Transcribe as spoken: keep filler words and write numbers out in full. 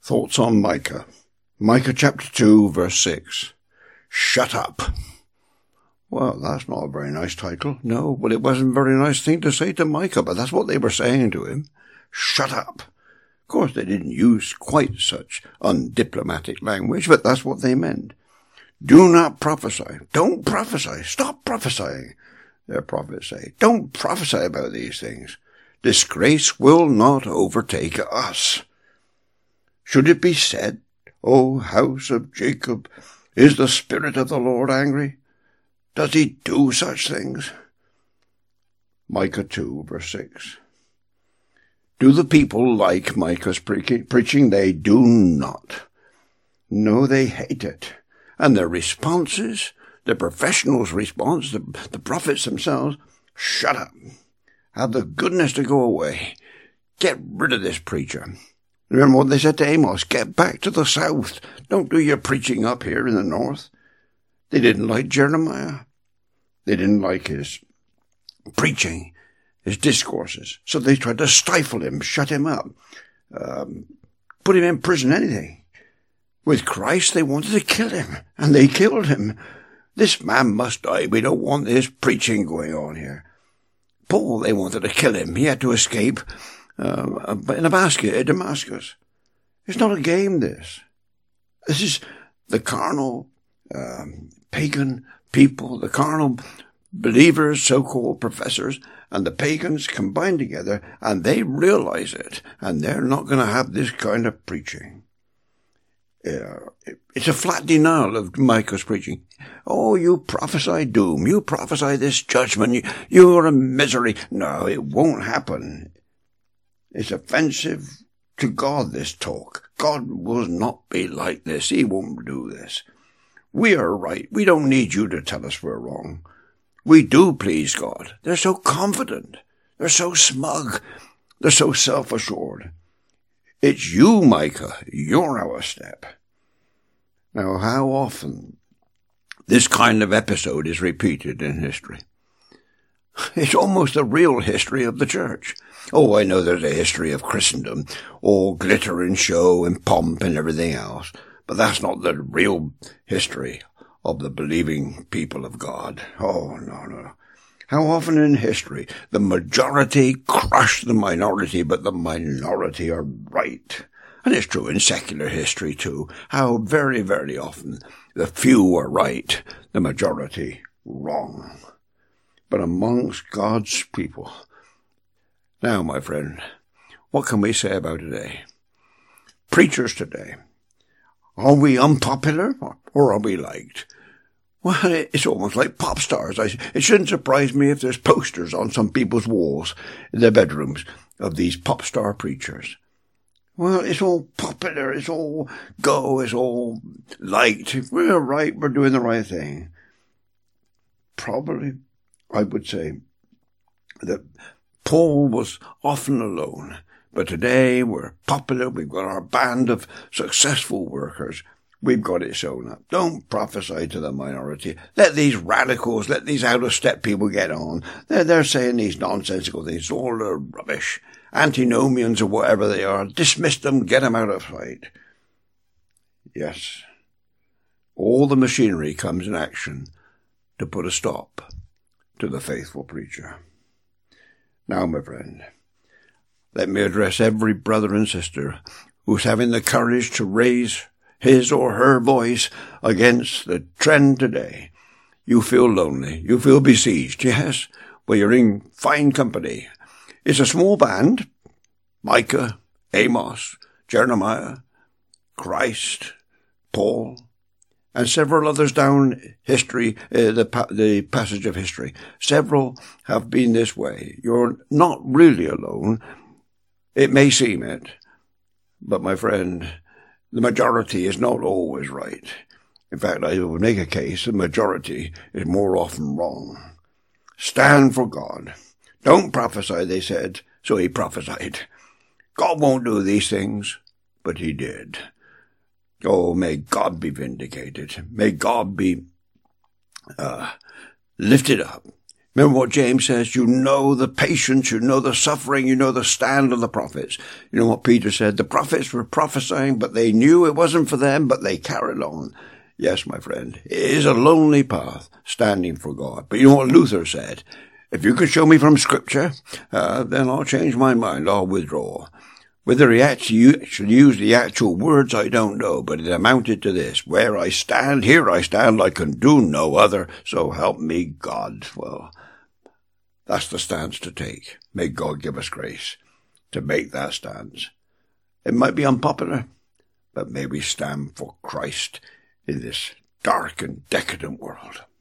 Thoughts on Micah. Micah chapter two, verse six. Shut up. Well, that's not a very nice title. No, but it wasn't a very nice thing to say to Micah, but that's what they were saying to him. Shut up. Of course, they didn't use quite such undiplomatic language, but that's what they meant. Do not prophesy. Don't prophesy. Stop prophesying, their prophets say. Don't prophesy about these things. Disgrace will not overtake us. Should it be said, O house of Jacob, is the Spirit of the Lord angry? Does he do such things? Micah two, verse six. Do the people like Micah's pre- preaching? They do not. No, they hate it. And their responses, the professionals' response, the, the prophets themselves, shut up. Have the goodness to go away. Get rid of this preacher. Remember what they said to Amos, get back to the south. Don't do your preaching up here in the north. They didn't like Jeremiah. They didn't like his preaching, his discourses. So they tried to stifle him, shut him up, um, put him in prison, anything. With Christ, they wanted to kill him, and they killed him. This man must die. We don't want this preaching going on here. Paul, they wanted to kill him. He had to escape uh, in a basket at Damascus. It's not a game, this. This is the carnal, um, pagan people, the carnal believers, so-called professors, and the pagans combined together, and they realize it, and they're not going to have this kind of preaching. Uh, it's a flat denial of Micah's preaching. Oh, you prophesy doom. You prophesy this judgment. You, you're a misery. No, it won't happen. It's offensive to God, this talk. God will not be like this. He won't do this. We are right. We don't need you to tell us we're wrong. We do please God. They're so confident. They're so smug. They're so self-assured. It's you, Micah. You're our step. Now, how often this kind of episode is repeated in history? It's almost a real history of the church. Oh, I know there's a history of Christendom, all glitter and show and pomp and everything else, but that's not the real history of the believing people of God. Oh, no, no, no. How often in history the majority crush the minority, but the minority are right. And it's true in secular history too. How very, very often the few are right, the majority wrong. But amongst God's people. Now, my friend, what can we say about today? Preachers today. Are we unpopular or are we liked? Well, it's almost like pop stars. It shouldn't surprise me if there's posters on some people's walls in their bedrooms of these pop star preachers. Well, it's all popular, it's all go, it's all liked. We're right, we're doing the right thing. Probably, I would say that Paul was often alone, but today we're popular, we've got our band of successful workers. We've got it sewn up. Don't prophesy to the minority. Let these radicals, let these out-of-step people get on. They're, they're saying these nonsensical things. It's all uh, rubbish. Antinomians or whatever they are. Dismiss them, get them out of sight. Yes. All the machinery comes in action to put a stop to the faithful preacher. Now, my friend, let me address every brother and sister who's having the courage to raise his or her voice against the trend today. You feel lonely. You feel besieged. Yes, well, you're in fine company. It's a small band. Micah, Amos, Jeremiah, Christ, Paul, and several others down history, uh, the, pa- the passage of history. Several have been this way. You're not really alone. It may seem it. But, my friend, the majority is not always right. In fact, I would make a case the majority is more often wrong. Stand for God. Don't prophesy, they said, so he prophesied. God won't do these things, but he did. Oh, may God be vindicated. May God be uh, lifted up. Remember what James says, you know the patience, you know the suffering, you know the stand of the prophets. You know what Peter said, the prophets were prophesying, but they knew it wasn't for them, but they carried on. Yes, my friend, it is a lonely path, standing for God. But you know what Luther said? If you can show me from Scripture, uh, then I'll change my mind, I'll withdraw. Whether he actually should use the actual words, I don't know, but it amounted to this. Where I stand, here I stand, I can do no other, so help me God. Well, that's the stance to take. May God give us grace to make that stance. It might be unpopular, but may we stand for Christ in this dark and decadent world.